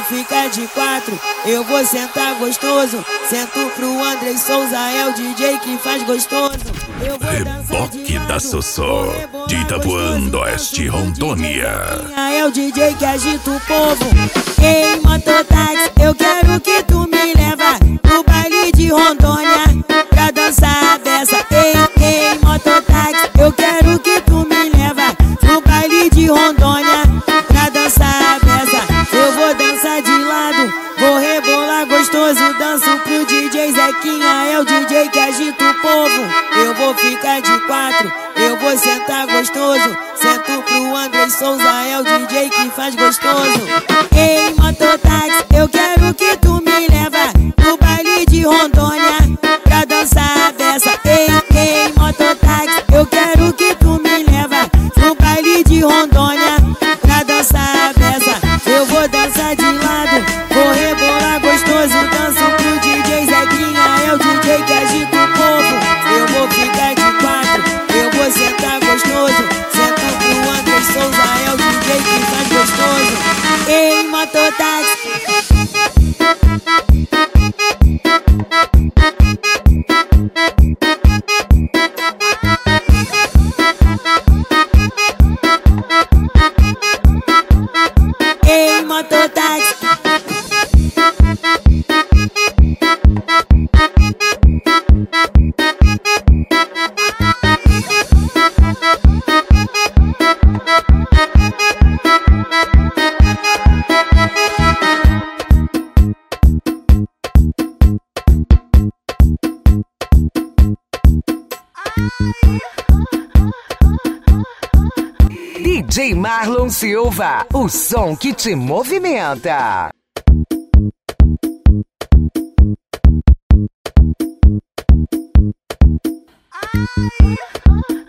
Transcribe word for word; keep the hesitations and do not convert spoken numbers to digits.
vou ficar de quatro, eu vou sentar gostoso. Sento pro Andrei Souza, é o D J que faz gostoso. Eu vou Reboque da Sossô, de Itapuã do Oeste, Rondônia. É o D J que agita o povo. Ei, mototáxi, eu quero que tu me leva pro baile de Rondônia pra dançar a beça. Ei, ei, mototáxi, eu quero que tu me leva pro baile de Rondônia pra dançar a beça. Eu vou dançar de lado, vou rebolar gostoso. Danço pro D J Zequinha, é o D J que agita o povo. Eu vou ficar de quatro, eu vou sentar gostoso. Sento pro Andrei Souza, é o D J que faz gostoso. Ei, mototáxi, eu quero que tu me leva pro baile de Rondônia pra dançar a beça. Ei, ei, mototáxi, eu quero que tu me leva pro baile de Rondônia pra dançar a beça. Eu vou dançar de lado, vou rebolar gostoso. Danço pro D J Zequinha, é o D J que agita o povo. Eu vou ficar de quatro, eu vou sentar gostoso. Sento pro Andrei Souza, é o D J que faz gostoso. Ei, mototáxi. Ei, mototáxi. D J Marlon Silva, o som que te movimenta. Ai,